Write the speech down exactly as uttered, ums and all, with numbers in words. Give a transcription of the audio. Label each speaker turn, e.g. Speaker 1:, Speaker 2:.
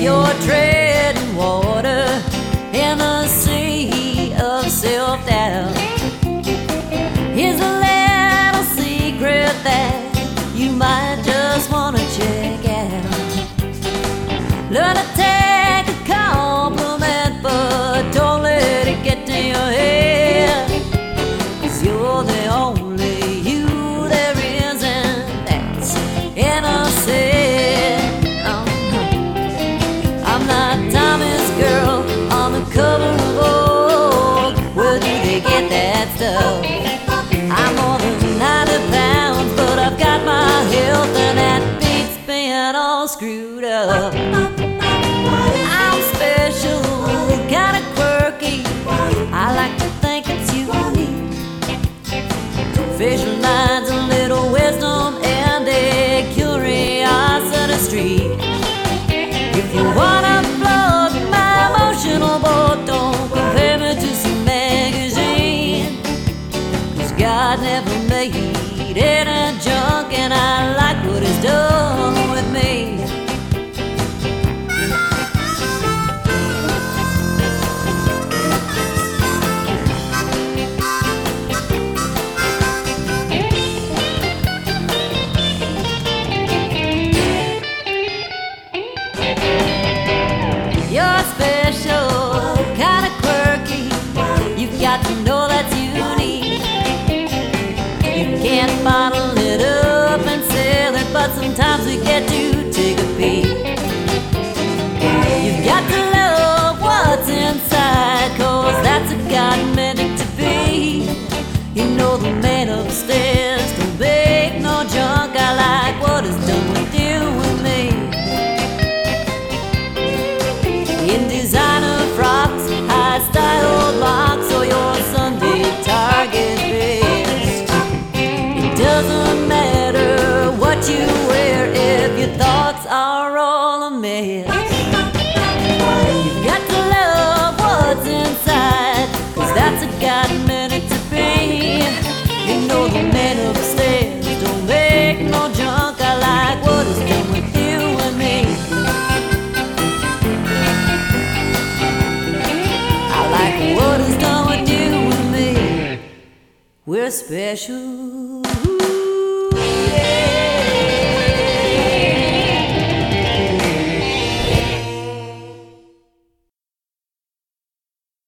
Speaker 1: You're treading water in the sea of self-doubt. Here's a little secret that you might just want to check out. Learn to take a compliment, but don't let it get to your head. 'Cause you're the only you there is, and that's innocent. Uh-huh. I'm not Tommy's girl on the cover of Vogue. Where do they get that stuff? I'm more than ninety pounds, but I've got my health, and that beats being all screwed up. I'm special, kinda quirky. I like to think it's unique. Facial lines, a little wisdom, and a curiosity streak. If you wanna float my emotional boat, don't compare me to some magazine. 'Cause God never made any junk, and I like what He's done with me. You're special, kinda quirky. You've got to know that's unique. You can't bottle it up and sell it, but sometimes we get to take a peek. You've got to love what's inside, 'cause that's a God meant it to be. You know the man upstairs don't bake no junk. I like what is done with you and me. In designer frocks, high-styled locks, or your Sunday Target vest. It doesn't matter what you wear if your thoughts are all a mess. You've got to love what's inside, 'cause that's a God meant it to be. You know the man upstairs don't make no junk. I like what is done with you and me. What is done with you and me? We're special.